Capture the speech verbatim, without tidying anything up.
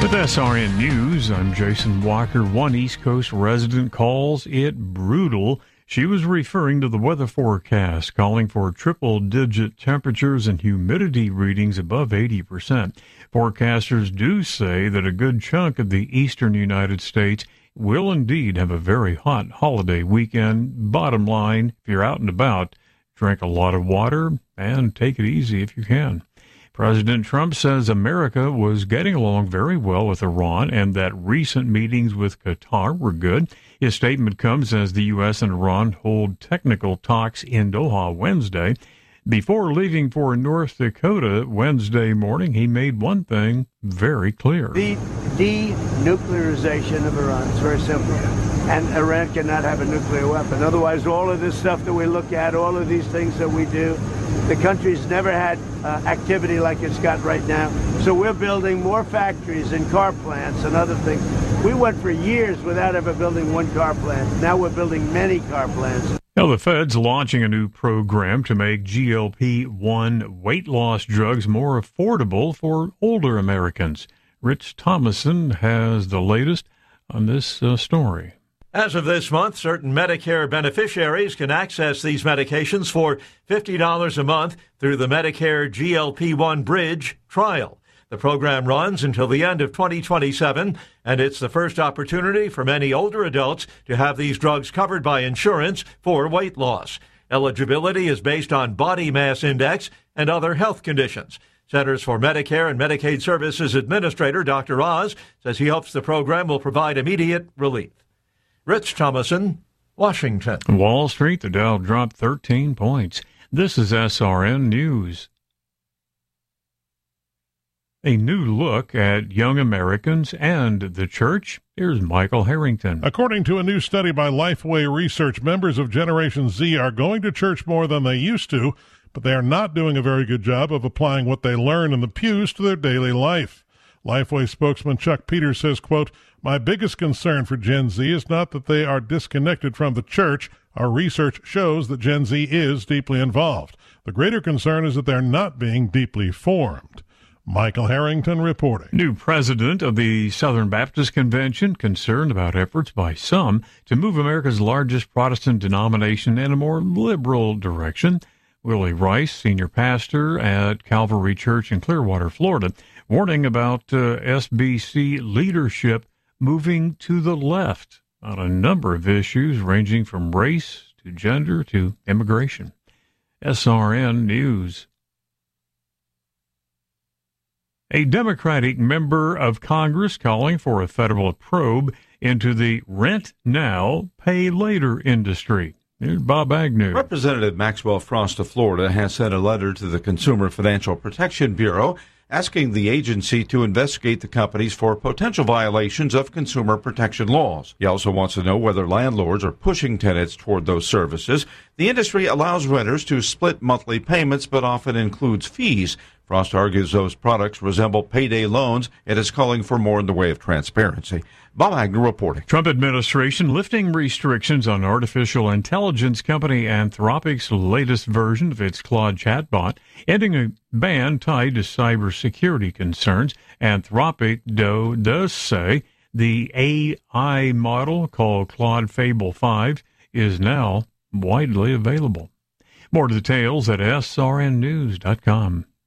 With S R N News, I'm Jason Walker. One East Coast resident calls it brutal. She was referring to the weather forecast, calling for triple-digit temperatures and humidity readings above eighty percent. Forecasters do say that a good chunk of the eastern United States will indeed have a very hot holiday weekend. Bottom line, if you're out and about, drink a lot of water and take it easy if you can. President Trump says America was getting along very well with Iran and that recent meetings with Qatar were good. His statement comes as the U S and Iran hold technical talks in Doha Wednesday. Before leaving for North Dakota Wednesday morning, he made one thing very clear. The denuclearization of Iran is very simple. And Iran cannot have a nuclear weapon. Otherwise, all of this stuff that we look at, all of these things that we do, the country's never had uh, activity like it's got right now. So we're building more factories and car plants and other things. We went for years without ever building one car plant. Now we're building many car plants. Now, the Fed's launching a new program to make G L P one weight loss drugs more affordable for older Americans. Rich Thomason has the latest on this uh, story. As of this month, certain Medicare beneficiaries can access these medications for fifty dollars a month through the Medicare G L P one Bridge trial. The program runs until the end of twenty twenty-seven, and it's the first opportunity for many older adults to have these drugs covered by insurance for weight loss. Eligibility is based on body mass index and other health conditions. Centers for Medicare and Medicaid Services Administrator Doctor Oz says he hopes the program will provide immediate relief. Rich Thomason, Washington. Wall Street, the Dow dropped thirteen points. This is S R N News. A new look at young Americans and the church. Here's Michael Harrington. According to a new study by Lifeway Research, members of Generation Z are going to church more than they used to, but they are not doing a very good job of applying what they learn in the pews to their daily life. Lifeway spokesman Chuck Peters says, quote, "My biggest concern for Gen Z is not that they are disconnected from the church. Our research shows that Gen Z is deeply involved. The greater concern is that they're not being deeply formed." Michael Harrington reporting. New president of the Southern Baptist Convention concerned about efforts by some to move America's largest Protestant denomination in a more liberal direction. Willie Rice, senior pastor at Calvary Church in Clearwater, Florida, warning about uh, S B C leadership moving to the left on a number of issues ranging from race to gender to immigration. S R N News. A Democratic member of Congress calling for a federal probe into the rent now, pay later industry. Here's Bob Agnew. Representative Maxwell Frost of Florida has sent a letter to the Consumer Financial Protection Bureau asking the agency to investigate the companies for potential violations of consumer protection laws. He also wants to know whether landlords are pushing tenants toward those services. The industry allows renters to split monthly payments, but often includes fees. Frost argues those products resemble payday loans and is calling for more in the way of transparency. Bob Agnew reporting. Trump administration lifting restrictions on artificial intelligence company Anthropic's latest version of its Claude chatbot, ending a ban tied to cybersecurity concerns. Anthropic, though, does say the A I model called Claude Fable five is now widely available. More details at S R N news dot com.